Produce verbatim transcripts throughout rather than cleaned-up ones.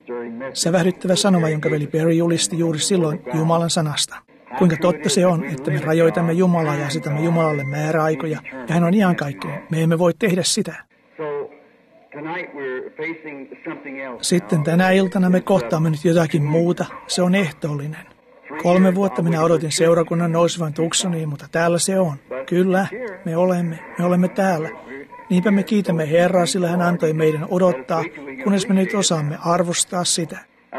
Sävähdyttävä sanoma, jonka veli Perry julisti juuri silloin Jumalan sanasta. Kuinka totta se on, että me rajoitamme Jumalaa ja asetamme Jumalalle määräaikoja, ja hän on iankaikkinen. Me emme voi tehdä sitä. Sitten tänä iltana me kohtaamme nyt jotakin muuta. Se on ehtoollinen. Kolme vuotta minä odotin seurakunnan nousevan Tucsoniin, mutta täällä se on. Kyllä, me olemme, me olemme täällä. Niinpä me kiitämme Herraa, sillä hän antoi meidän odottaa, kunnes me nyt osaamme arvostaa sitä.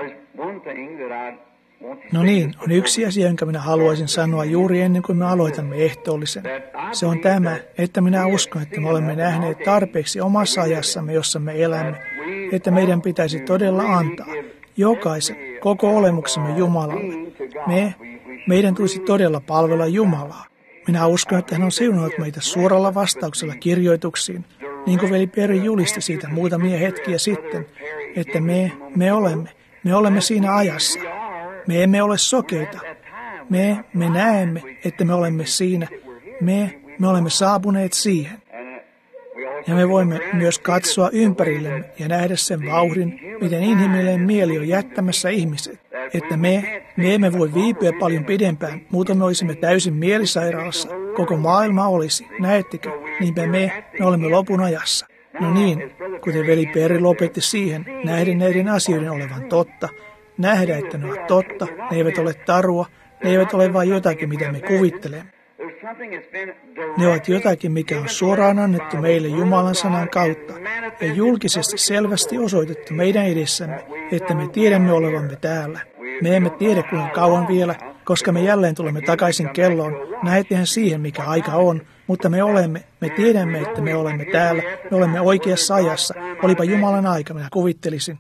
No niin, on yksi asia, jonka minä haluaisin sanoa juuri ennen kuin me aloitamme ehtoollisen. Se on tämä, että minä uskon, että me olemme nähneet tarpeeksi omassa ajassamme, jossa me elämme, että meidän pitäisi todella antaa jokaisen koko olemuksemme Jumalalle. Me, meidän tulisi todella palvella Jumalaa. Minä uskon, että hän on siunannut meitä suoralla vastauksella kirjoituksiin, niin kuin veli Perry julisti siitä muutamia hetkiä sitten, että me, me olemme, me olemme siinä ajassa. Me emme ole sokeita. Me, me näemme, että me olemme siinä. Me, me olemme saapuneet siihen. Ja me voimme myös katsoa ympärillemme ja nähdä sen vauhdin, miten inhimillinen mieli on jättämässä ihmiset. Että me, me emme voi viipyä paljon pidempään, muuten me olisimme täysin mielisairaalassa. Koko maailma olisi, näettekö? Niinpä me, me olemme lopun ajassa. No niin, kuten veli Perry lopetti siihen, näiden näiden asioiden olevan totta. Nähdä, että ne ovat totta, ne eivät ole tarua, ne eivät ole vain jotakin, mitä me kuvittelemme. Ne ovat jotakin, mikä on suoraan annettu meille Jumalan sanan kautta ja julkisesti selvästi osoitettu meidän edessämme, että me tiedämme olevamme täällä. Me emme tiedä kuinka kauan vielä, koska me jälleen tulemme takaisin kelloon. Näettehän siihen, mikä aika on, mutta me olemme, me tiedämme, että me olemme täällä, me olemme oikeassa ajassa. Olipa Jumalan aika, minä kuvittelisin.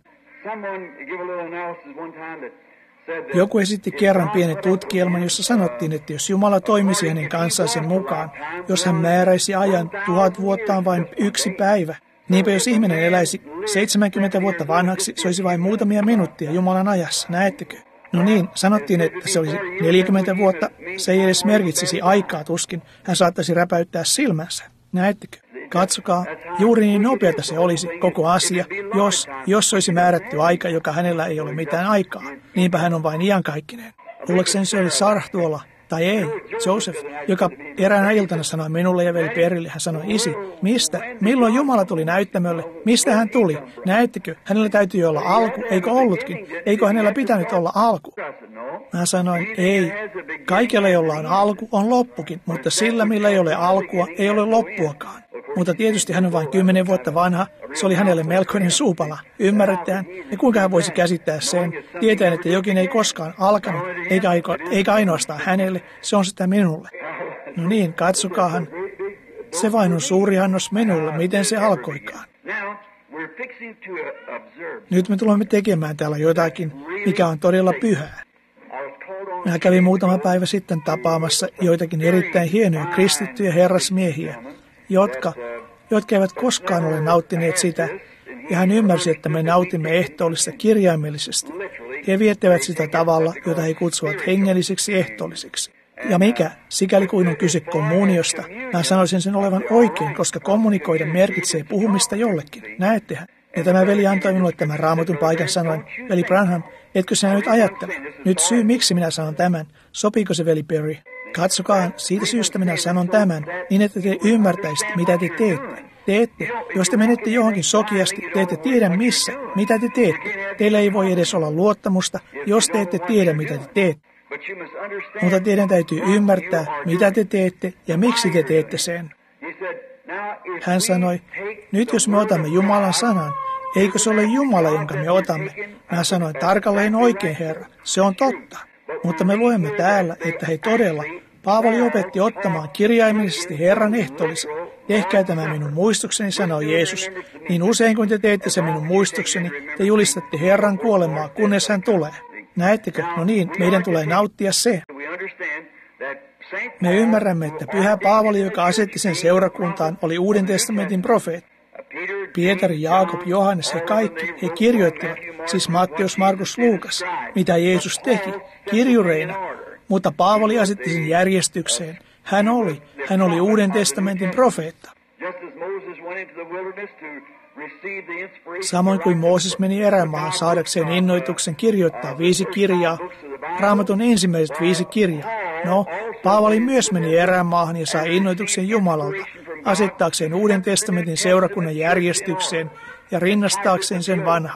Joku esitti kerran pienen tutkielman, jossa sanottiin, että jos Jumala toimisi hänen kansansa mukaan, jos hän määräisi ajan tuhat vuottaan vain yksi päivä, niinpä jos ihminen eläisi seitsemänkymmentä vuotta vanhaksi, se olisi vain muutamia minuuttia Jumalan ajassa, näettekö? No niin, sanottiin, että se olisi neljäkymmentä vuotta, se ei edes merkitsisi aikaa tuskin, hän saattaisi räpäyttää silmänsä, näettekö? Katsokaa, juuri niin nopeata se olisi koko asia, jos, jos olisi määrätty aika, joka hänellä ei ole mitään aikaa. Niinpä hän on vain iankaikkinen. Luulekseni se oli Sarah tuolla, tai ei, Joseph, joka eräänä iltana sanoi minulle ja veli Perille, hän sanoi, isi, mistä, milloin Jumala tuli näyttämölle, mistä hän tuli, näettekö, hänellä täytyy olla alku, eikö ollutkin, eikö hänellä pitänyt olla alku? Mä sanoin, ei, kaikella jolla on alku on loppukin, mutta sillä millä ei ole alkua, ei ole loppuakaan. Mutta tietysti hän on vain kymmenen vuotta vanha, se oli hänelle melkoinen suupala, ymmärrätään, ja kuinka hän voisi käsittää sen, tietäen, että jokin ei koskaan alkanut, eikä, eikä ainoastaan hänelle, se on sitä minulle. No niin, katsokaahan, se vain on suuri annos minulle, miten se alkoikaan. Nyt me tulemme tekemään täällä jotakin, mikä on todella pyhää. Minä kävin muutama päivä sitten tapaamassa joitakin erittäin hienoja kristittyjä herrasmiehiä, jotka, jotka eivät koskaan ole nauttineet sitä, ja hän ymmärsi, että me nautimme ehtoollista kirjaimellisesti. He viettävät sitä tavalla, jota he kutsuvat hengelliseksi ehtoolliseksi. Ja mikä, sikäli kuin on kyse kommuniosta, mä sanoisin sen olevan oikein, koska kommunikoida merkitsee puhumista jollekin. Näettehän? Ja tämä veli antoi minulle tämän raamatun paikan sanoen, veli Branham, etkö sinä nyt ajattele? Nyt syy, miksi minä sanon tämän, sopiiko se veli Perry? Katsokaa, siitä syystä minä sanon tämän, niin että te ymmärtäisitte, mitä te teette. Teette, jos te menette johonkin sokeasti, te ette tiedä missä, mitä te teette. Teillä ei voi edes olla luottamusta, jos te ette tiedä, mitä te teette. Mutta teidän täytyy ymmärtää, mitä te teette ja miksi te teette sen. Hän sanoi, nyt jos me otamme Jumalan sanan, eikö se ole Jumala, jonka me otamme? Mä sanoin, tarkalleen oikein, Herra, se on totta. Mutta me luemme täällä, että he todella, Paavali opetti ottamaan kirjaimellisesti Herran ehtoollisen. Tehkää tämä minun muistukseni, sanoi Jeesus. Niin usein kun te teette se minun muistukseni, te julistatte Herran kuolemaa, kunnes hän tulee. Näettekö? No niin, meidän tulee nauttia se. Me ymmärrämme, että pyhä Paavali, joka asetti sen seurakuntaan, oli Uuden testamentin profeetta. Pietari, Jaakob, Johannes ja kaikki, he kirjoittivat, siis Matteus, Markus, Luukas, mitä Jeesus teki, kirjureina. Mutta Paavali asetti sen järjestykseen. Hän oli, hän oli Uuden testamentin profeetta. Samoin kuin Mooses meni erämaahan saadakseen innoituksen kirjoittaa viisi kirjaa, Raamatun ensimmäiset viisi kirjaa. No, Paavali myös meni erämaahan ja sai innoituksen Jumalalta, asettaakseen Uuden testamentin seurakunnan järjestykseen ja rinnastaakseen sen vanhaan.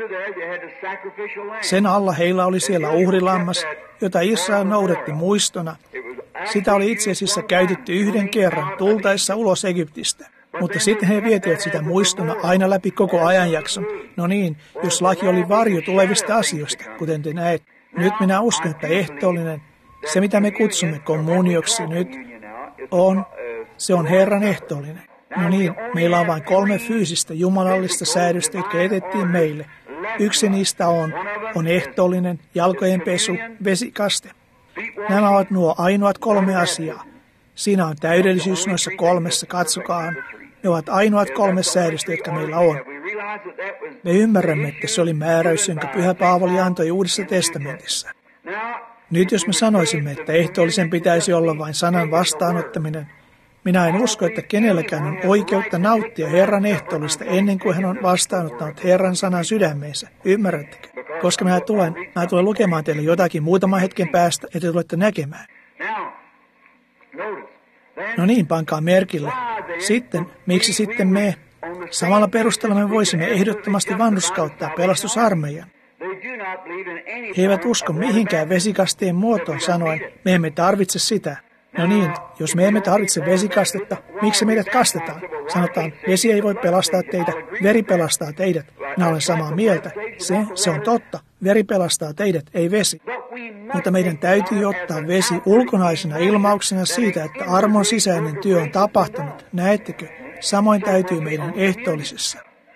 Sen alla heillä oli siellä uhrilammas, jota Israel noudatti muistona. Sitä oli itse asiassa käytetty yhden kerran tultaessa ulos Egyptistä. Mutta sitten he vietivät sitä muistona aina läpi koko ajanjakson. No niin, jos laki oli varjo tulevista asioista, kuten te näette. Nyt minä uskon, että ehtoollinen, se mitä me kutsumme kommunioksi nyt, on, se on Herran ehtoollinen. No niin, meillä on vain kolme fyysistä jumalallista säädöstä, jotka etettiin meille. Yksi niistä on, on ehtoollinen, jalkojen pesu, vesikaste. Nämä ovat nuo ainoat kolme asiaa. Siinä on täydellisyys noissa kolmessa, katsokaan. Ne ovat ainoat kolme säädöstä, jotka meillä on. Me ymmärrämme, että se oli määräys, jonka Pyhä Paavali antoi Uudessa testamentissa. Nyt jos me sanoisimme, että ehtoollisen pitäisi olla vain sanan vastaanottaminen, minä en usko, että kenelläkään on oikeutta nauttia Herran ehtoollista ennen kuin hän on vastaanottanut Herran sanan sydämeensä. Ymmärrättekö? Koska minä tulen, minä tulen lukemaan teille jotakin muutaman hetken päästä, että te tulette näkemään. No niin, pankaa merkille. Sitten, miksi sitten me? Samalla perusteella me voisimme ehdottomasti vanhurskauttaa pelastusarmeijan. He eivät usko mihinkään vesikasteen muotoon sanoen, me emme tarvitse sitä. No niin, jos me emme tarvitse vesikastetta, miksi meidät kastetaan? Sanotaan, vesi ei voi pelastaa teitä, veri pelastaa teidät. Minä olen samaa mieltä. Se, se on totta. Veri pelastaa teidät, ei vesi. Mutta meidän täytyy ottaa vesi ulkonaisena ilmauksena siitä, että armon sisäinen työ on tapahtunut. Näettekö? Samoin täytyy meidän ehtoollisessa.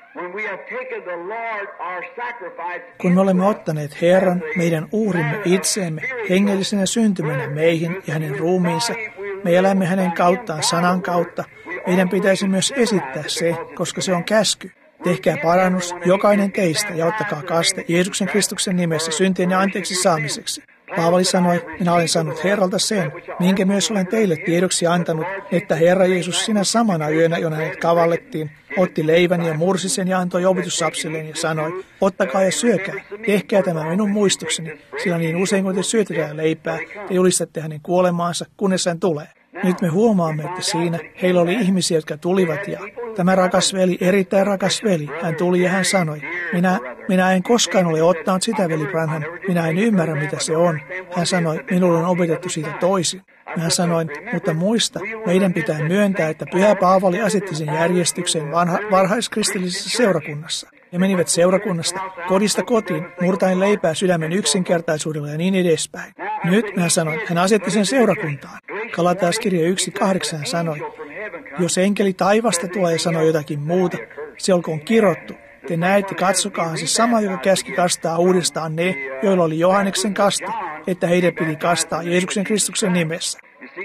Kun me olemme ottaneet Herran, meidän uhrimme itseemme, hengellisenä syntymänä meihin ja hänen ruumiinsa, me elämme hänen kauttaan sanan kautta, meidän pitäisi myös esittää se, koska se on käsky. Tehkää parannus jokainen teistä ja ottakaa kaste Jeesuksen Kristuksen nimessä syntien ja anteeksi saamiseksi. Paavali sanoi, minä olen saanut Herralta sen, minkä myös olen teille tiedoksi antanut, että Herra Jeesus sinä samana yönä, jona hänet kavallettiin, otti leivän ja mursi sen ja antoi opetuslapsilleen ja sanoi, ottakaa ja syökää, tehkää tämä minun muistukseni, sillä niin usein kun te syötetään leipää, te julistatte hänen kuolemaansa, kunnes hän tulee. Nyt me huomaamme, että siinä heillä oli ihmisiä, jotka tulivat ja tämä rakas veli, erittäin rakas veli, hän tuli ja hän sanoi, minä, minä en koskaan ole ottanut sitä, veli Branham, minä en ymmärrä mitä se on. Hän sanoi, minulle on opetettu siitä toisin. Minä sanoin, mutta muista, meidän pitää myöntää, että Pyhä Paavali asetti sen järjestyksen vanha, varhaiskristillisessä seurakunnassa. He menivät seurakunnasta kodista kotiin, murtaen leipää sydämen yksinkertaisuudella ja niin edespäin. Nyt minä sanoin, hän asetti sen seurakuntaan. Galataaskirja yksi kahdeksan sanoi, jos enkeli taivasta tulee ja sanoo jotakin muuta, se olkoon kirottu. Te näette, katsokaa se sama, joka käski kastaa uudestaan ne, joilla oli Johanneksen kaste, että heidän piti kastaa Jeesuksen Kristuksen nimessä.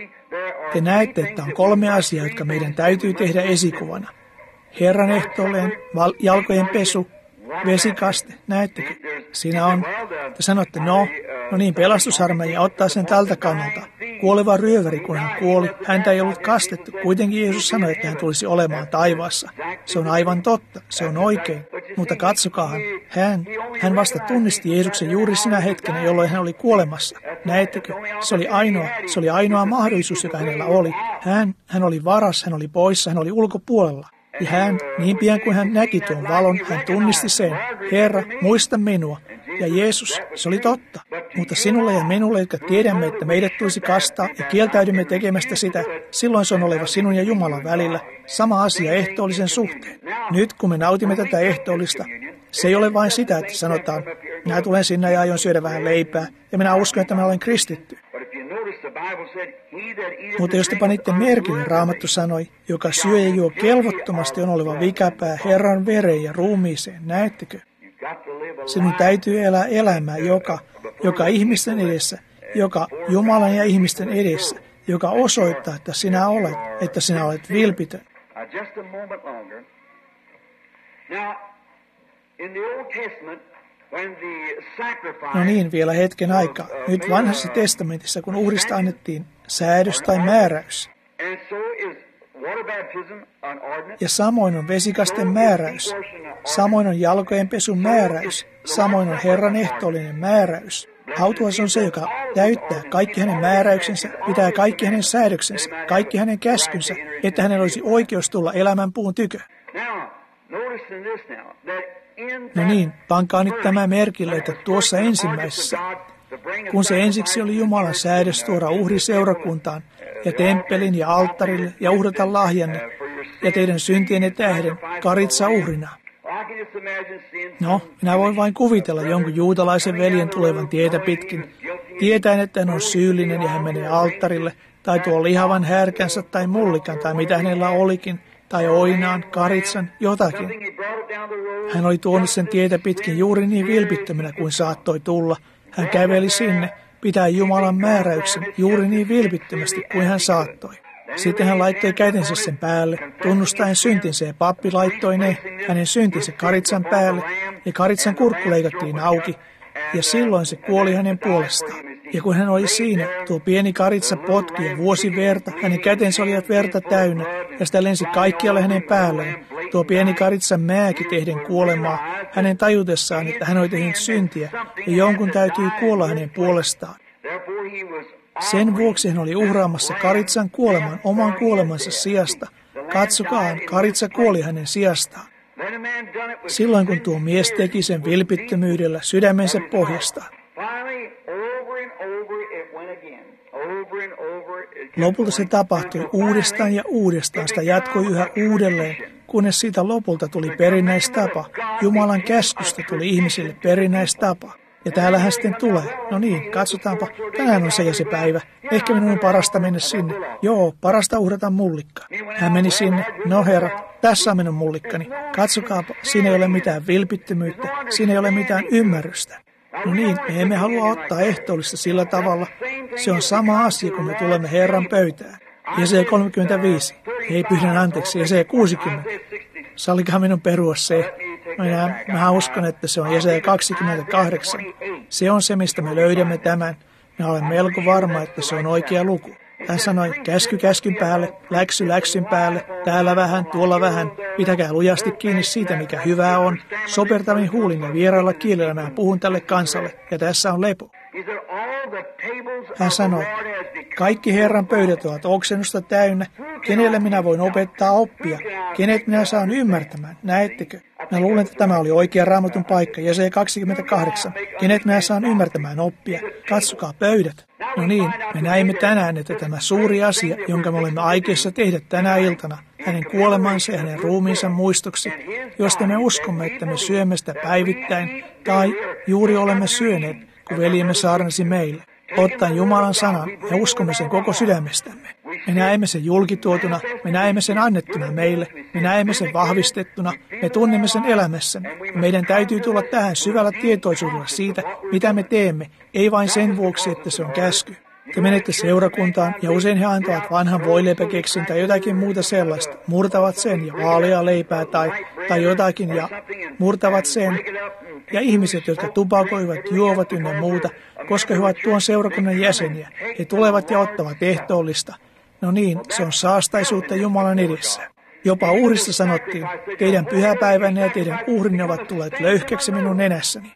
Te näette, että on kolme asiaa, jotka meidän täytyy tehdä esikuvana. Herran ehtoolleen, jalkojen pesu, vesikaste, näettekö? Siinä on, te sanotte, no, no niin, pelastusarmeija ottaa sen tältä kannalta. Kuoleva ryöväri, kun hän kuoli, häntä ei ollut kastettu. Kuitenkin Jeesus sanoi, että hän tulisi olemaan taivaassa. Se on aivan totta, se on oikein. Mutta katsokaahan, hän, hän vasta tunnisti Jeesuksen juuri sinä hetkenä, jolloin hän oli kuolemassa. Näettekö? Se oli ainoa, se oli ainoa mahdollisuus, joka hänellä oli. Hän, hän oli varas, hän oli poissa, hän oli ulkopuolella. Ja hän, niin pian kuin hän näki tuon valon, hän tunnisti sen. Herra, muista minua. Ja Jeesus, se oli totta. Mutta sinulle ja minulle, jotka tiedämme, että meidät tulisi kastaa ja kieltäydymme tekemästä sitä, silloin se on oleva sinun ja Jumalan välillä. Sama asia ehtoollisen suhteen. Nyt kun me nautimme tätä ehtoollista, se ei ole vain sitä, että sanotaan, minä tulen sinne ja aion syödä vähän leipää, ja minä uskon, että minä olen kristitty. Mutta jos te panitte merkille, Raamattu sanoi, joka syö ja juo kelvottomasti on oleva vikäpää Herran vereen ja ruumiiseen. Näettekö? Sinun täytyy elää elämää, joka, joka ihmisten edessä, joka Jumalan ja ihmisten edessä, joka osoittaa, että sinä olet, että sinä olet vilpitön. No niin, vielä hetken aikaa. Nyt vanhassa testamentissa, kun uhrista annettiin säädös tai määräys. Ja samoin on vesikasten määräys. Samoin on jalkojen pesun määräys. Samoin on Herran ehtoollinen määräys. Hautuas on se, joka täyttää kaikki hänen määräyksensä, pitää kaikki hänen säädöksensä, kaikki hänen käskynsä, että hänellä olisi oikeus tulla elämän puun tykö. No niin, pankaa nyt tämä merkille, että tuossa ensimmäisessä, kun se ensiksi oli Jumalan säädös tuoda uhri seurakuntaan ja temppelin ja alttarille ja uhrata lahjanne ja teidän syntienne tähden karitsa uhrina. No, minä voin vain kuvitella jonkun juutalaisen veljen tulevan tietä pitkin, tietäen, että hän on syyllinen ja hän menee alttarille, tai tuo lihavan härkänsä tai mullikan tai mitä hänellä olikin, tai oinaan, karitsan, jotakin. Hän oli tuonut sen tietä pitkin juuri niin vilpittömänä kuin saattoi tulla. Hän käveli sinne, pitää Jumalan määräyksen juuri niin vilpittömästi kuin hän saattoi. Sitten hän laittoi kätensä sen päälle, tunnustaen syntinsä, ja pappi laittoi ne, hänen syntinsä karitsan päälle, ja karitsan kurkku leikattiin auki, ja silloin se kuoli hänen puolestaan. Ja kun hän oli siinä, tuo pieni karitsa potki ja vuosi verta, hänen kätensä olivat verta täynnä, ja sitä lensi kaikkialle hänen päälleen. Tuo pieni karitsa määki tehden kuolemaa, hänen tajutessaan, että hän oli tehnyt syntiä, ja jonkun täytyy kuolla hänen puolestaan. Sen vuoksi hän oli uhraamassa karitsan kuoleman oman kuolemansa sijasta. Katsokaa, karitsa kuoli hänen sijastaan. Silloin kun tuo mies teki sen vilpittömyydellä sydämensä pohjasta. Lopulta se tapahtui uudestaan ja uudestaan, sitä jatkoi yhä uudelleen, kunnes siitä lopulta tuli perinnäistapa. Jumalan käskystä tuli ihmisille perinnäistapa. Ja täällähän sitten tulee. No niin, katsotaanpa. Tänään on se ja se päivä. Ehkä minun on parasta mennä sinne. Joo, parasta uhrata mullikka. Hän meni sinne. No herrat, tässä on minun mullikkani. Katsokaapa, siinä ei ole mitään vilpittömyyttä. Siinä ei ole mitään ymmärrystä. No niin, me emme halua ottaa ehtoollista sillä tavalla. Se on sama asia, kun me tulemme Herran pöytään. Jesaja kolmekymmentäviisi. Ei pyydän anteeksi, Jesaja kuusikymmentä. Sallikaa minun perua se. Minä, mä uskon, että se on Jesaja kaksikymmentäkahdeksan. Se on se, mistä me löydämme tämän. Minä olen melko varma, että se on oikea luku. Hän sanoi, käsky käskyn päälle, läksy läksyn päälle, täällä vähän, tuolla vähän. Pitäkää lujasti kiinni siitä, mikä hyvää on. Sopertavin huulin ja vierailla kielellä mä puhun tälle kansalle, ja tässä on lepo. Hän sanoi, kaikki Herran pöydät ovat oksennusta täynnä. Kenelle minä voin opettaa oppia? Kenet minä saan ymmärtämään? Näettekö? Mä luulen, että tämä oli oikea Raamatun paikka, Jesaja kaksikymmentäkahdeksan. Kenet minä saan ymmärtämään oppia? Katsokaa pöydät. No niin, me näimme tänään, että tämä suuri asia, jonka me olemme aikeissa tehdä tänä iltana, hänen kuolemansa ja hänen ruumiinsa muistoksi, josta me uskomme, että me syömme sitä päivittäin, tai juuri olemme syöneet, kun veljemme saarnasi meille. Ottaen Jumalan sanan ja uskomme sen koko sydämestämme. Me näemme sen julkituotuna, me näemme sen annettuna meille, me näemme sen vahvistettuna, me tunnemme sen elämässämme. Meidän täytyy tulla tähän syvällä tietoisuudella siitä, mitä me teemme, ei vain sen vuoksi, että se on käsky. Te menette seurakuntaan ja usein he antavat vanhan voileipäkeksin tai jotakin muuta sellaista, murtavat sen ja vaaleaa leipää tai, tai jotakin ja murtavat sen. Ja ihmiset, jotka tupakoivat, juovat ynnä muuta, koska he ovat tuon seurakunnan jäseniä, he tulevat ja ottavat ehtoollista. No niin, se on saastaisuutta Jumalan edessä. Jopa uhrista sanottiin, teidän pyhäpäivänne ja teidän uhrinne ovat tulleet löyhkäksi minun nenässäni.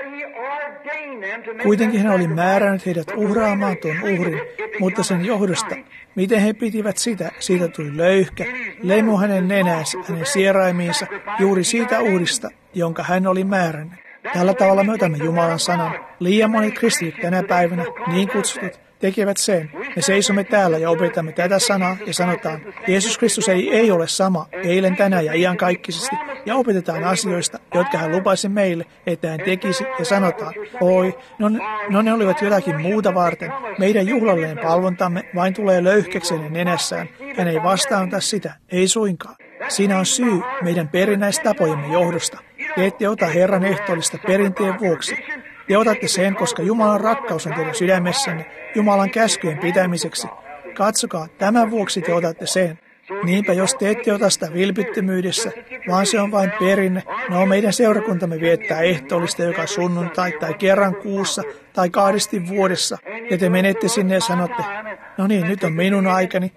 Kuitenkin hän oli määrännyt heidät uhraamaan tuon uhrin, mutta sen johdosta, miten he pitivät sitä, siitä tuli löyhkä, lemu hänen nenäänsä, hänen sieraimiinsa, juuri siitä uhrista, jonka hän oli määrännyt. Tällä tavalla me otamme Jumalan sanan. Liian monet kristityt tänä päivänä, niin kutsutut, tekevät sen. Me seisomme täällä ja opetamme tätä sanaa ja sanotaan, Jeesus Kristus ei, ei ole sama eilen, tänään ja iankaikkisesti. Ja opetetaan asioista, jotka hän lupasi meille, että hän tekisi ja sanotaan, oi, no, no ne olivat jotakin muuta varten. Meidän juhlalleen palvontamme vain tulee löyhkäksi hänen nenässään. Hän ei vastaanota sitä, ei suinkaan. Siinä on syy meidän perinnäistapojemme johdosta. Te ette ota Herran ehtoollista perinteen vuoksi. Te otatte sen, koska Jumalan rakkaus on teidän sydämessänne, Jumalan käskyjen pitämiseksi. Katsokaa, tämän vuoksi te otatte sen. Niinpä jos te ette ota sitä vilpittömyydessä, vaan se on vain perinne, no meidän seurakuntamme viettää ehtoollista joka sunnuntai tai kerran kuussa tai kahdesti vuodessa, ja te menette sinne ja sanotte, no niin, nyt on minun aikani.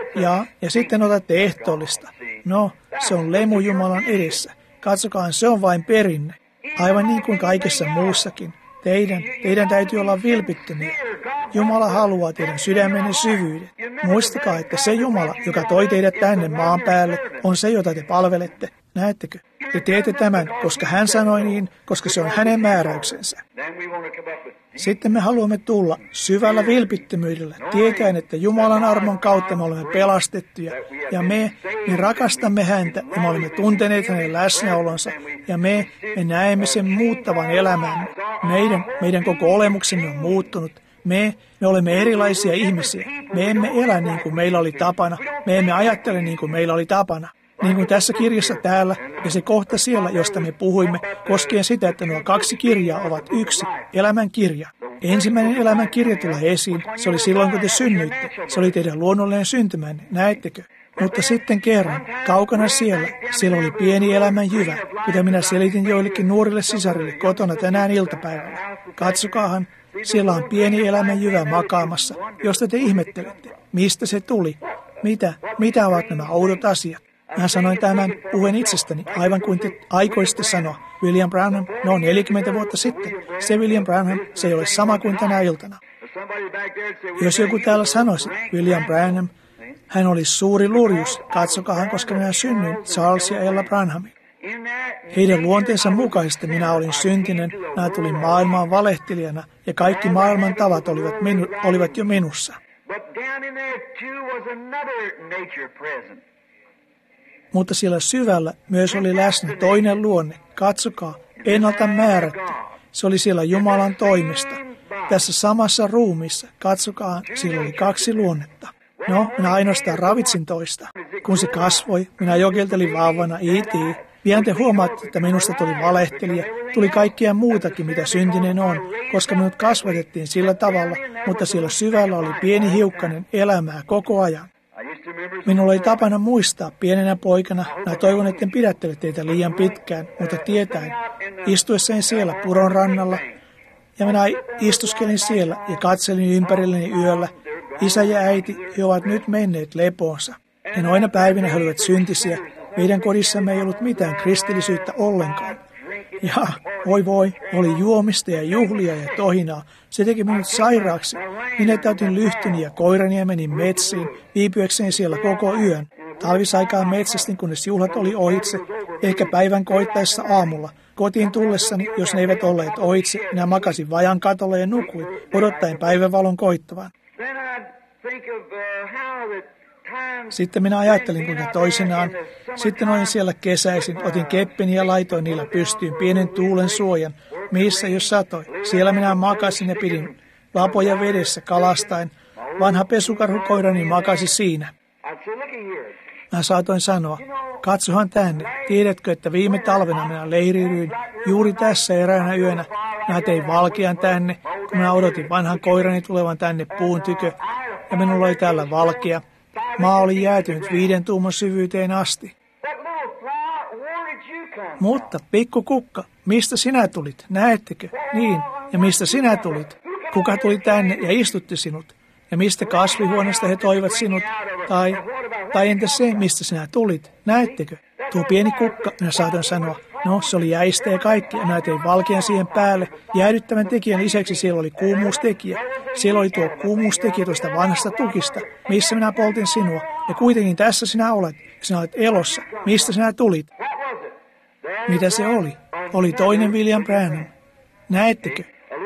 Ja, ja sitten otatte ehtoollista. No, se on lemu Jumalan edessä. Katsokaa, se on vain perinne. Aivan niin kuin kaikessa muussakin. Teidän, teidän täytyy olla vilpittömiä. Jumala haluaa teidän sydämenne syvyyden. Muistakaa, että se Jumala, joka toi teidät tänne maan päälle, on se, jota te palvelette. Näettekö? Te teette tämän, koska hän sanoi niin, koska se on hänen määräyksensä. Sitten me haluamme tulla syvällä vilpittömyydellä, tietäen, että Jumalan armon kautta me olemme pelastettuja, ja me, me rakastamme häntä, ja me olemme tunteneet hänen läsnäolonsa, ja me, me näemme sen muuttavan elämän. Meidän, meidän koko olemuksemme on muuttunut. Me, me olemme erilaisia ihmisiä. Me emme elä niin kuin meillä oli tapana. Me emme ajattele niin kuin meillä oli tapana. Niin kuin tässä kirjassa täällä ja se kohta siellä, josta me puhuimme, koskien sitä, että nuo kaksi kirjaa ovat yksi, elämän kirja. Ensimmäinen elämän kirja tulee esiin, se oli silloin, kun te synnyitte. Se oli teidän luonnollinen syntymänne, näettekö? Mutta sitten kerran, kaukana siellä, siellä oli pieni elämän jyvä, kuten minä selitin joillekin nuorille sisarille kotona tänään iltapäivällä. Katsokaahan, siellä on pieni elämän jyvä makaamassa, josta te ihmettelette, mistä se tuli, mitä, mitä ovat nämä oudot asiat. Mä sanoin tämän puhuen itsestäni, aivan kuin te aikoisitte sanoa. William Branham, no neljäkymmentä vuotta sitten. Se William Branham, se ei ole sama kuin tänä iltana. Jos joku täällä sanoisi, William Branham, hän oli suuri lurjus. Katsokaahan, koska minä synnyin Charles ja Ella Branhamin. Heidän luonteensa mukaisesti minä olin syntinen, minä tulin maailmaan valehtelijana ja kaikki maailman tavat olivat, minu, olivat jo minussa. Mutta siellä syvällä myös oli läsnä toinen luonne. Katsokaa, ennalta määrätty. Se oli siellä Jumalan toimesta. Tässä samassa ruumissa, katsokaa, siellä oli kaksi luonnetta. No, minä ainoastaan ravitsin toista. Kun se kasvoi, minä jokeltelin vauvana, iti. Pian te huomaatte, että minusta tuli valehtelija. Tuli kaikkea muutakin, mitä syntinen on, koska minut kasvatettiin sillä tavalla, mutta siellä syvällä oli pieni hiukkanen elämää koko ajan. Minulla oli tapana muistaa pienenä poikana, minä toivon, etten pidättele teitä liian pitkään, mutta tietäen, istuessani siellä puron rannalla, ja minä istuskelin siellä ja katselin ympärilleni yöllä, isä ja äiti, he ovat nyt menneet lepoonsa. Ja noina päivinä he olivat syntisiä, meidän kodissamme ei ollut mitään kristillisyyttä ollenkaan. Ja voi voi, oli juomista ja juhlia ja tohinaa. Se teki minut sairaaksi. Minä täytin lyhtyni ja koirani ja menin metsiin, viipyäkseni siellä koko yön. Talvisaikaan metsästin, kunnes juhlat oli ohitse, ehkä päivän koittaessa aamulla. Kotiin tullessani, jos ne eivät olleet ohitse, minä makasin vajan katolla ja nukuin, odottaen päivänvalon koittavan. Sitten minä ajattelin, kuinka toisenaan. Sitten olin siellä kesäisin, otin keppini ja laitoin niillä pystyyn pienen tuulen suojan, missä jos satoi. Siellä minä makasin ja pidin lapoja vedessä kalastain. Vanha pesukarhukoirani makasi siinä. Mä saatoin sanoa, katsohan tänne, tiedätkö, että viime talvena minä leiridyin juuri tässä eräänä yönä. Minä tein valkean tänne, kun minä odotin vanhan koirani tulevan tänne puun tykö, ja minulla oli täällä valkea. Maa oli jäätynyt viiden tuuman syvyyteen asti. Mutta, pikku kukka, mistä sinä tulit? Näettekö? Niin, ja mistä sinä tulit? Kuka tuli tänne ja istutti sinut? Ja mistä kasvihuoneesta he toivat sinut? Tai, tai entä se, mistä sinä tulit? Näettekö? Tuo pieni kukka, minä saatan sanoa, no se oli jäistä ja kaikki, ja minä tein valkean siihen päälle. Jäädyttävän tekijän lisäksi siellä oli kuumuustekijä. Siellä oli tuo kuumuustekijä tuosta vanhasta tukista, missä minä poltin sinua. Ja kuitenkin tässä sinä olet, sinä olet elossa. Mistä sinä tulit? Mitä se oli? Oli toinen William Branham. Näettekö?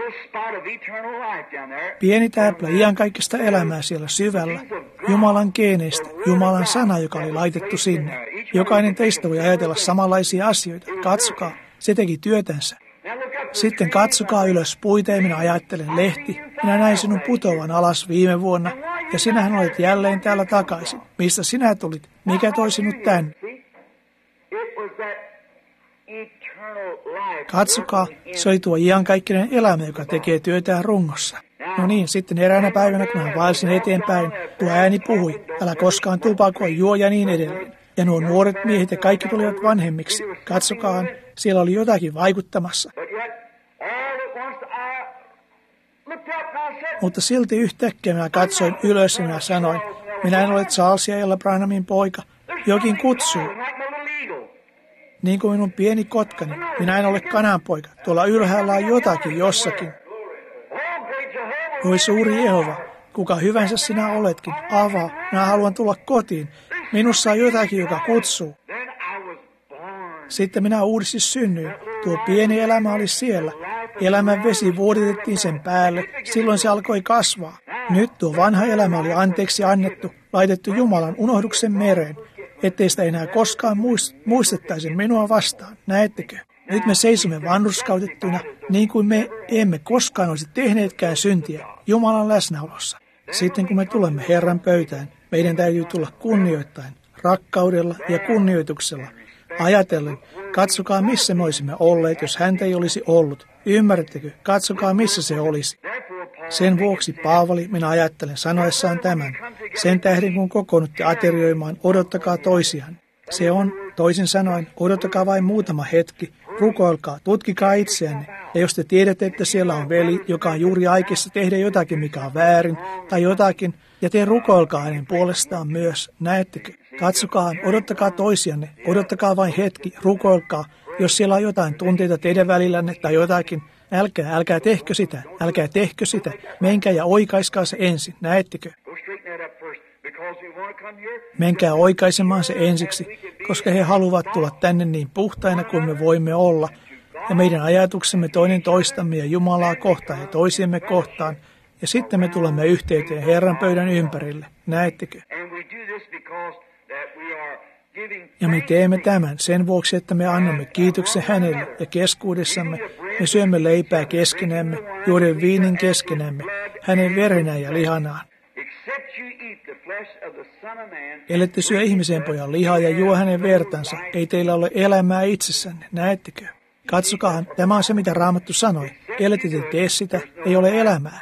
Pieni täplä iankaikkista elämää siellä syvällä, Jumalan geeneistä, Jumalan sana, joka oli laitettu sinne. Jokainen teistä voi ajatella samanlaisia asioita. Katsokaa, se teki työtänsä. Sitten katsokaa ylös puita ja minä ajattelen lehti. Minä näin sinun putoavan alas viime vuonna ja sinähän olet jälleen täällä takaisin. Mistä sinä tulit? Mikä toi sinut tänne? Katsokaa, se oli tuo iankaikkinen elämä, joka tekee työtään rungossa. No niin, sitten eräänä päivänä, kun hän vaelsin eteenpäin, tuo ääni puhui, älä koskaan tupakoi, juo ja niin edelleen. Ja nuo nuoret miehet ja kaikki tulivat vanhemmiksi. Katsokaan, siellä oli jotakin vaikuttamassa. Mutta silti yhtäkkiä minä katsoin ylös ja minä sanoin, Minä en ole Charlesia Ella Branhamin poika. Jokin kutsuu. Niin kuin minun pieni kotkani. Minä en ole kananpoika. Tuolla ylhäällä on jotakin jossakin. Oi suuri Jehova, kuka hyvänsä sinä oletkin, avaa. Minä haluan tulla kotiin. Minussa on jotakin, joka kutsuu. Sitten minä uudesti synnyin. Tuo pieni elämä oli siellä. Elämän vesi vuoditettiin sen päälle. Silloin se alkoi kasvaa. Nyt tuo vanha elämä oli anteeksi annettu, laitettu Jumalan unohduksen mereen, ettei sitä enää koskaan muistettaisi minua vastaan. Näettekö? Nyt me seisomme vanhurskautettuina, niin kuin me emme koskaan olisi tehneetkään syntiä Jumalan läsnäolossa. Sitten kun me tulemme Herran pöytään, meidän täytyy tulla kunnioittaen, rakkaudella ja kunnioituksella. Ajatellen, katsokaa missä me olisimme olleet, jos häntä ei olisi ollut. Ymmärrättekö? Katsokaa missä se olisi. Sen vuoksi Paavali, minä ajattelen sanoessaan tämän. Sen tähden kun kokoonnutte aterioimaan, odottakaa toisiaan. Se on, toisin sanoen, odottakaa vain muutama hetki, rukoilkaa, tutkikaa itseänne. Ja jos te tiedätte, että siellä on veli, joka on juuri aikeissa tehdä jotakin, mikä on väärin, tai jotakin, ja te rukoilkaa hänen puolestaan myös, näettekö? Katsokaa, odottakaa toisianne, odottakaa vain hetki, rukoilkaa. Jos siellä on jotain tunteita teidän välillänne tai jotakin, älkää, älkää tehkö sitä, älkää tehkö sitä. Menkää ja oikaiskaa se ensin, näettekö? Menkää oikaisemaan se ensiksi, koska he haluavat tulla tänne niin puhtaina kuin me voimme olla. Ja meidän ajatuksemme toinen toistamme ja Jumalaa kohtaan ja toisiemme kohtaan. Ja sitten me tulemme yhteyteen Herran pöydän ympärille, näettekö? Ja me teemme tämän sen vuoksi, että me annamme kiitoksen hänelle ja keskuudessamme. Me syömme leipää keskenämme, juoden viinin keskenämme, hänen verenään ja lihanaan. Ellette syö ihmisen pojan lihaa ja juo hänen vertansa, ei teillä ole elämää itsessänne, näettekö? Katsokaa, tämä on se, mitä Raamattu sanoi. Ellette te tee sitä, ei ole elämää.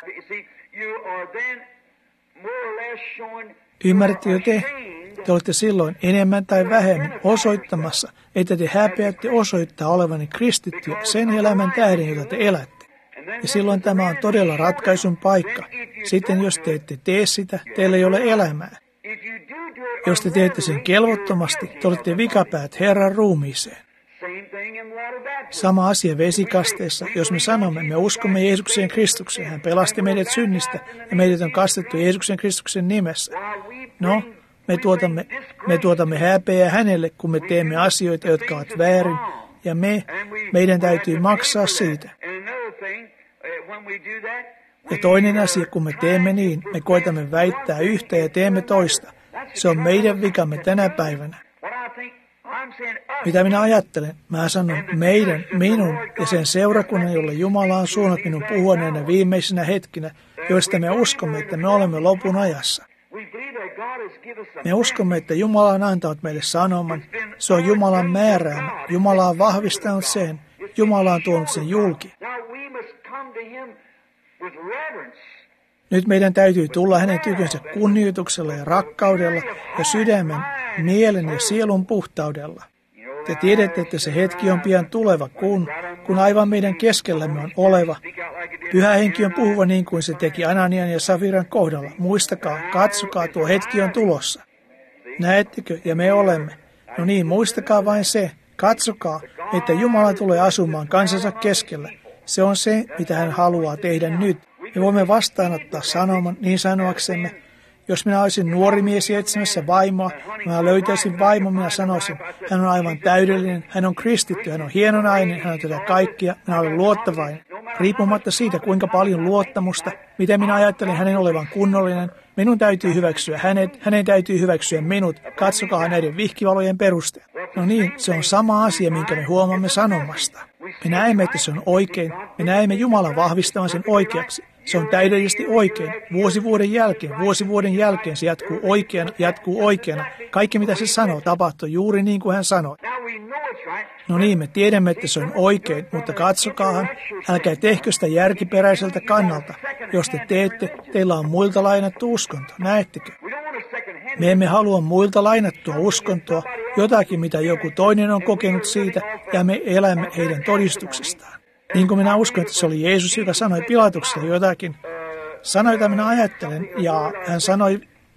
Ymmärrättekö te? Te olette silloin enemmän tai vähemmän osoittamassa, että te häpeätte osoittaa olevanne kristittyjä sen elämän tähden, jota te elätte. Ja silloin tämä on todella ratkaisun paikka. Sitten jos te ette tee sitä, teillä ei ole elämää. Jos te teette sen kelvottomasti, te olette vikapäät Herran ruumiiseen. Sama asia vesikasteessa, jos me sanomme, me uskomme Jeesuksen Kristukseen, hän pelasti meidät synnistä ja meidät on kastettu Jeesuksen Kristuksen nimessä. No, me tuotamme, me tuotamme häpeää hänelle, kun me teemme asioita, jotka ovat väärin, ja me, meidän täytyy maksaa siitä. Ja toinen asia, kun me teemme niin, me koitamme väittää yhtä ja teemme toista. Se on meidän vikamme tänä päivänä. Mitä minä ajattelen? Mä sanon meidän, minun ja sen seurakunnan, jolle Jumala on suunnat minun puhua näinä viimeisinä hetkinä, joista me uskomme, että me olemme lopun ajassa. Me uskomme, että Jumala on antanut meille sanoman. Se on Jumalan määräämä. Jumala on vahvistanut sen. Jumala on tuonut sen julki. Nyt meidän täytyy tulla hänen tykönsä kunnioituksella ja rakkaudella ja sydämen, mielen ja sielun puhtaudella. Te tiedätte, että se hetki on pian tuleva, kun, kun aivan meidän keskellämme on oleva. Pyhä henki on puhuva niin kuin se teki Ananian ja Safiran kohdalla. Muistakaa, katsokaa, tuo hetki on tulossa. Näettekö, ja me olemme. No niin, muistakaa vain se, katsokaa, että Jumala tulee asumaan kansansa keskellä. Se on se, mitä hän haluaa tehdä nyt. Me voimme vastaanottaa sanoman niin sanoaksemme. Jos minä olisin nuori mies etsimässä vaimoa, minä löytäisin vaimon, minä sanoisin, hän on aivan täydellinen, hän on kristitty, hän on hieno nainen, hän on tätä kaikkia, minä olen luottavainen. Riippumatta siitä, kuinka paljon luottamusta, mitä minä ajattelen hänen olevan kunnollinen, minun täytyy hyväksyä hänet, hänen täytyy hyväksyä minut, katsokaa näiden vihkivalojen perusteella. No niin, se on sama asia, minkä me huomaamme sanomasta. Me näemme, että se on oikein, me näemme Jumalan vahvistavan sen oikeaksi. Se on täydellisesti oikein. Vuosi vuoden jälkeen, vuosi vuoden jälkeen se jatkuu oikeana, jatkuu oikeana. Kaikki mitä se sanoo tapahtuu juuri niin kuin hän sanoi. No niin, me tiedämme, että se on oikein, mutta katsokaahan, älkää tehkö sitä järkiperäiseltä kannalta. Jos te teette, teillä on muilta lainattu uskonto, näettekö? Me emme halua muilta lainattua uskontoa, jotakin mitä joku toinen on kokenut siitä, ja me elämme heidän todistuksestaan. Niin kuin minä uskon, että se oli Jeesus, joka sanoi Pilatukselle jotakin. Sanoi, jota minä ajattelen, ja hän sanoi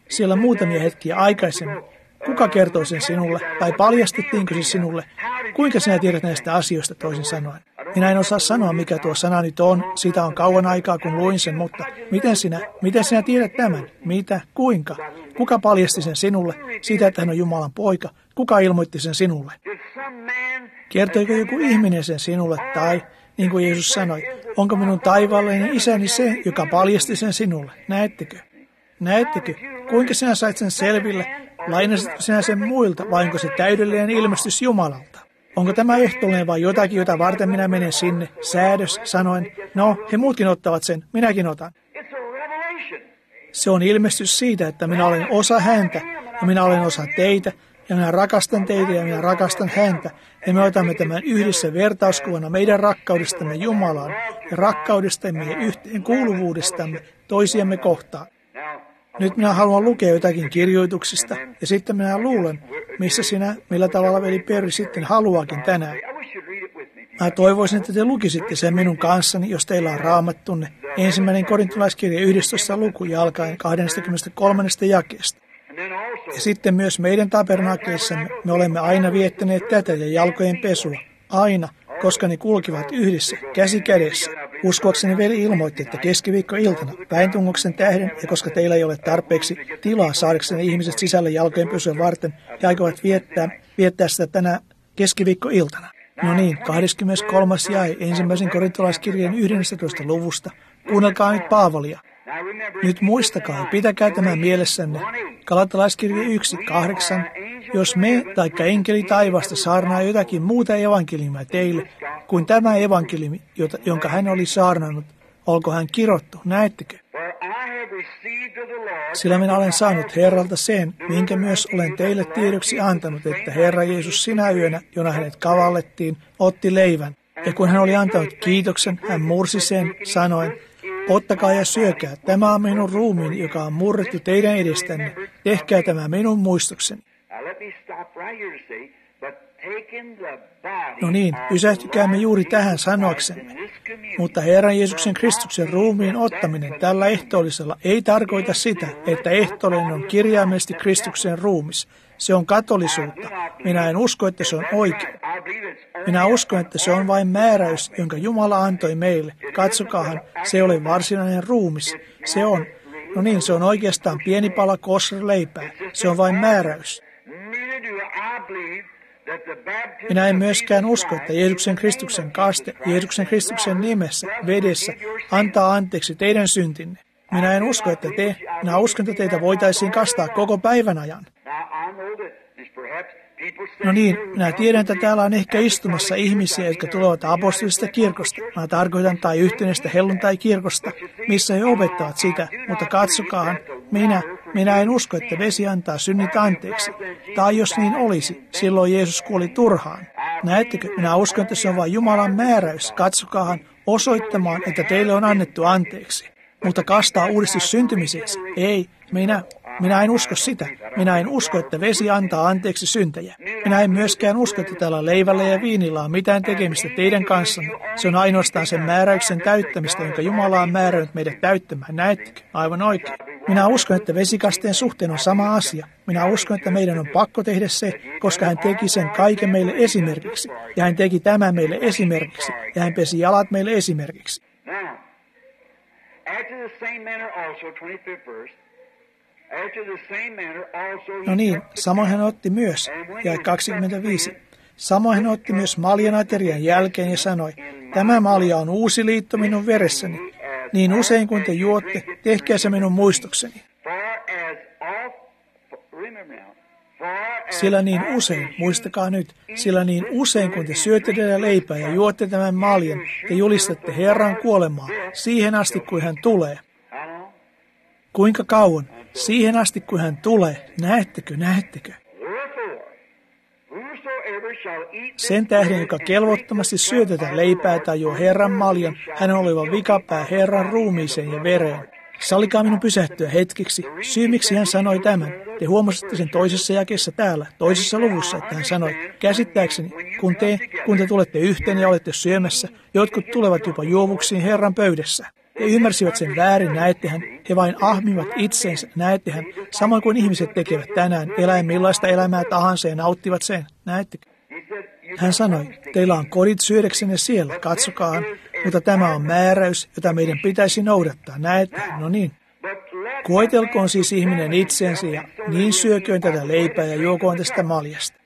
siellä muutamia hetkiä aikaisemmin. Kuka kertoi sen sinulle, tai paljastettiinko se sinulle? Kuinka sinä tiedät näistä asioista, toisin sanoen? Minä en osaa sanoa, mikä tuo sana nyt on. Siitä on kauan aikaa, kun luin sen, mutta miten sinä, miten sinä tiedät tämän? Mitä? Kuinka? Kuka paljasti sen sinulle? Siitä, että hän on Jumalan poika. Kuka ilmoitti sen sinulle? Kertoiko joku ihminen sen sinulle, tai, niin kuin Jeesus sanoi, onko minun taivaallinen isäni se, joka paljasti sen sinulle? Näettekö? Näettekö? Kuinka sinä sait sen selville? Lainasitko sinä sen muilta, vai onko se täydellinen ilmestys Jumalalta? Onko tämä ehtoollinen vai jotakin, jota varten minä menen sinne? Säädös, sanoen, no, he muutkin ottavat sen, minäkin otan. Se on ilmestys siitä, että minä olen osa häntä, ja minä olen osa teitä, ja minä rakastan teitä, ja minä rakastan häntä, ja me otamme tämän yhdessä vertauskuvana meidän rakkaudestamme Jumalaan, ja rakkaudestamme ja yhteen kuuluvuudestamme toisiamme kohtaan. Nyt minä haluan lukea jotakin kirjoituksista, ja sitten minä luulen, missä sinä, millä tavalla veli Perry sitten haluakin tänään. Mä toivoisin, että te lukisitte sen minun kanssani, jos teillä on raamattunne. Ensimmäinen korintolaiskirja yhdestoista luku ja alkaen kaksikymmentäkolme jakeesta. Ja sitten myös meidän tabernaakkeissamme me olemme aina viettäneet tätä ja jalkojen pesua. Aina, koska ne kulkivat yhdessä, käsi kädessä. Uskoakseni veli ilmoitti, että keskiviikkoiltana väintungoksen tähden, ja koska teillä ei ole tarpeeksi tilaa saadaksenne ihmiset sisälle jalkojen pysyä varten, he aikovat viettää, viettää sitä tänä keskiviikkoiltana. No niin, kahdeskymmeneskolmas jae ensimmäisen korintolaiskirjan yhdestoista luvusta. Kuunnelkaa nyt Paavalia. Nyt muistakaa ja pitäkää tämä mielessänne. Galatalaiskirja yksi kahdeksan. Jos me taikka enkeli taivasta saarnaa jotakin muuta evankeliumia teille kuin tämä evankeliumi, jota, jonka hän oli saarnannut, olko hän kirottu, näettekö? Sillä minä olen saanut Herralta sen, minkä myös olen teille tiedoksi antanut, että Herra Jeesus sinä yönä, jona hänet kavallettiin, otti leivän. Ja kun hän oli antanut kiitoksen, hän mursi sen, sanoen, ottakaa ja syökää, tämä on minun ruumiini, joka on murrettu teidän edestänne, tehkää tämä minun muistokseni. No niin, pysähtykäämme juuri tähän sanoaksemme. Mutta Herran Jeesuksen Kristuksen ruumiin ottaminen tällä ehtoollisella ei tarkoita sitä, että ehtoollinen on kirjaimellisesti Kristuksen ruumis. Se on katolisuutta. Minä en usko, että se on oikein. Minä uskon, että se on vain määräys, jonka Jumala antoi meille. Katsokaahan, se ei ole varsinainen ruumis. Se on, no niin, se on oikeastaan pieni pala kosherleipää. Se on vain määräys. Minä en myöskään usko, että Jeesuksen Kristuksen kaste, Jeesuksen Kristuksen nimessä, vedessä, antaa anteeksi teidän syntinne. Minä en usko, että te, minä uskon, että teitä voitaisiin kastaa koko päivän ajan. No niin, minä tiedän, että täällä on ehkä istumassa ihmisiä, jotka tulevat apostolisesta kirkosta. Mä tarkoitan tai yhtenäistä helluntai-kirkosta, missä he opettavat sitä, mutta katsokaahan, minä, minä en usko, että vesi antaa synnit anteeksi. Tai jos niin olisi, silloin Jeesus kuoli turhaan. Näettekö, minä uskon, että se on vain Jumalan määräys, katsokaahan, osoittamaan, että teille on annettu anteeksi. Mutta kastaa uudistus syntymiseksi, ei, minä, minä en usko sitä. Minä en usko, että vesi antaa anteeksi syntejä. Minä en myöskään usko, että tällä leivällä ja viinillä on mitään tekemistä teidän kanssanne. Se on ainoastaan sen määräyksen täyttämistä, jonka Jumala on määrännyt meidät täyttämään. Näettekö? Aivan oikein. Minä uskon, että vesikasteen suhteen on sama asia. Minä uskon, että meidän on pakko tehdä se, koska hän teki sen kaiken meille esimerkiksi. Ja hän teki tämän meille esimerkiksi. Ja hän pesi jalat meille esimerkiksi. No niin, samoin hän otti myös, ja kaksikymmentäviisi. Samoin hän otti myös maljan aterian jälkeen ja sanoi, tämä malja on uusi liitto minun veressäni. Niin usein kuin te juotte, tehkää se minun muistokseni. Sillä niin usein, muistakaa nyt, sillä niin usein kun te syötte tätä leipää ja juotte tämän maljan, te julistatte Herran kuolemaa siihen asti, kun hän tulee. Kuinka kauan? Siihen asti, kun hän tulee. Näettekö, näettekö? Sen tähden, joka kelvottomasti syö tätä leipää tai juo Herran maljan, hän on oleva vikapää Herran ruumiiseen ja vereen. Sallikaa minun pysähtyä hetkeksi. Syy, miksi hän sanoi tämän. Te huomasitte sen toisessa jakeessa täällä, toisessa luvussa, että hän sanoi, käsittääkseni, kun te, kun te tulette yhteen ja olette syömässä, jotkut tulevat jopa juovuksiin Herran pöydässä. He ymmärsivät sen väärin, näettehän. He vain ahmivat itsensä, näettehän, samoin kuin ihmiset tekevät tänään, eläen millaista elämää tahansa ja nauttivat sen, näettekö? Hän sanoi, teillä on kodit syödäksenne siellä, katsokaa, mutta tämä on määräys, jota meidän pitäisi noudattaa, näette, no niin. Koetelkoon siis ihminen itseensä ja niin syököön tätä leipää ja juokoon tästä maljasta.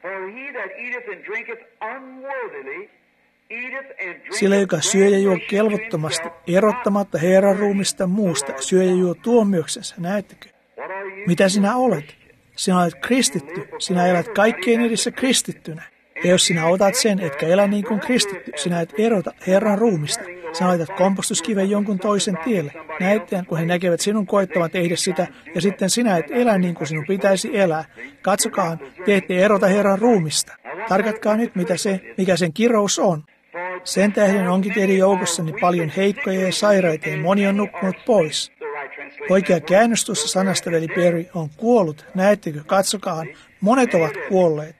Sillä joka syö ja juo kelvottomasti, erottamatta Herran ruumista muusta, syö ja juo tuomioksensa, näettekö? Mitä sinä olet? Sinä olet kristitty, sinä elät kaikkien edessä kristittynä. Ja jos sinä otat sen, etkä elä niin kuin kristitty, sinä et erota Herran ruumista. Sinä laitat kompostuskiven jonkun toisen tielle. Näetään, kun he näkevät sinun koettavan tehdä sitä, ja sitten sinä et elä niin kuin sinun pitäisi elää. Katsokaa, te ette erota Herran ruumista. Tarkatkaa nyt, mitä se, mikä sen kirous on. Sen tähden onkin teidän joukossani paljon heikkoja ja sairaita, ja moni on nukkunut pois. Oikea käännös tuossa sanasta, veli Perry, on kuollut. Näettekö, katsokaa, monet ovat kuolleet.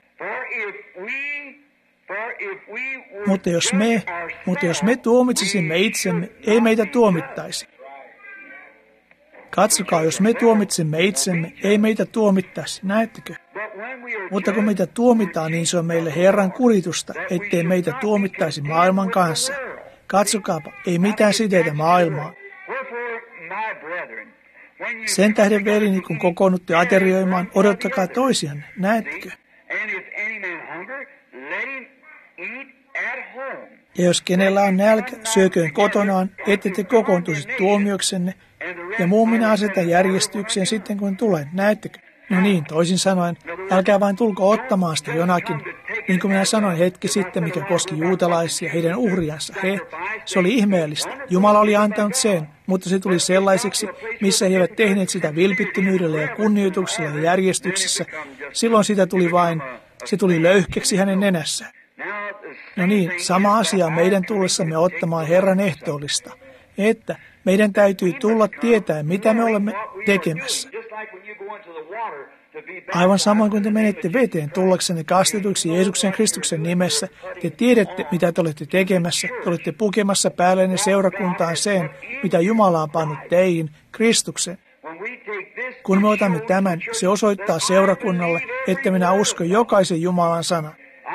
Mutta jos me, mutta jos me tuomitsisimme itsemme, ei meitä tuomittaisi. Katsokaa, jos me tuomitsemme itsemme, ei meitä tuomittaisi. Näettekö? Mutta kun meitä tuomitaan, niin se on meille Herran kuritusta, ettei meitä tuomittaisi maailman kanssa. Katsokaapa, ei mitään siteitä maailmaa. Sen tähden verini, kun kokoonnutte aterioimaan, odottakaa toisianne. Näettekö? Ja jos kenellä on nälkä, syököön kotonaan, ette te kokoontuisi tuomioksenne, ja muun minä asetan järjestykseen sitten, kun tulen. Näettekö? No niin, toisin sanoen, älkää vain tulko ottamaan sitä jonakin. Niin kuin minä sanoin hetki sitten, mikä koski juutalaisia, heidän uhriansa. He, se oli ihmeellistä. Jumala oli antanut sen, mutta se tuli sellaiseksi, missä he eivät tehneet sitä vilpittömyydellä ja kunnioituksella ja järjestyksessä. Silloin sitä tuli vain, se tuli löyhkeksi hänen nenässään. No niin, sama asia meidän tullessamme ottamaan Herran ehtoollista, että meidän täytyy tulla tietää, mitä me olemme tekemässä. Aivan samoin kuin te menette veteen tullaksenne kastetuiksi Jeesuksen Kristuksen nimessä, te tiedätte, mitä te olette tekemässä, te olette pukemassa päällenne seurakuntaan sen, mitä Jumala on pannut teihin, Kristuksen. Kun me otamme tämän, se osoittaa seurakunnalle, että minä uskon jokaisen Jumalan sanan.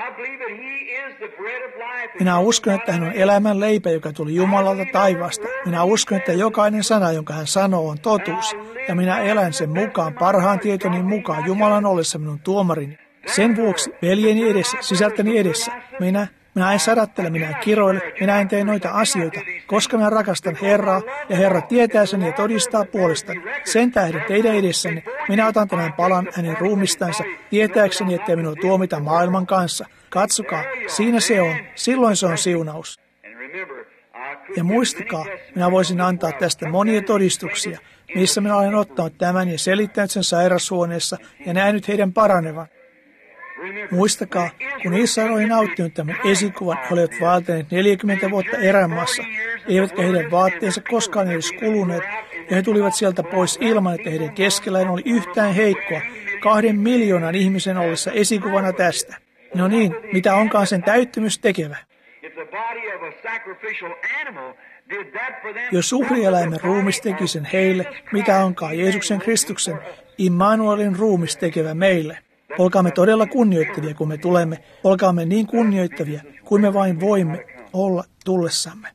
Minä uskon, että hän on elämän leipä, joka tuli Jumalalta taivaasta. Minä uskon, että jokainen sana, jonka hän sanoo, on totuus. Ja minä elän sen mukaan, parhaan tietoni mukaan, Jumalan ollessa minun tuomarini. Sen vuoksi veljeni edessä, sisältäni edessä, minä, minä en sadattele, minä en kiroile, minä en tee noita asioita, koska minä rakastan Herraa, ja Herra tietää sen ja todistaa puolestani. Sen tähden teidän edessänne, minä otan tämän palan hänen ruumistansa, tietääkseni, ettei minua tuomita maailman kanssa. Katsokaa, siinä se on, silloin se on siunaus. Ja muistakaa, minä voisin antaa tästä monia todistuksia, missä minä olen ottanut tämän ja selittänyt sen sairashuoneessa ja nähnyt heidän paranevan. Muistakaa, kun Israel oli nauttinut tämän esikuvan, he olivat vaeltaneet neljäkymmentä vuotta erämaassa, eivätkä heidän vaatteensa koskaan edes kuluneet, ja he tulivat sieltä pois ilman, että heidän keskellään oli yhtään heikkoa, kahden miljoonan ihmisen ollessa esikuvana tästä. No niin, mitä onkaan sen täyttymys tekevä? Jos uhrieläimen ruumis teki sen heille, mitä onkaan Jeesuksen Kristuksen, Immanuelin ruumis tekevä meille? Olkaamme todella kunnioittavia, kun me tulemme. Olkaamme niin kunnioittavia, kuin me vain voimme olla tullessamme.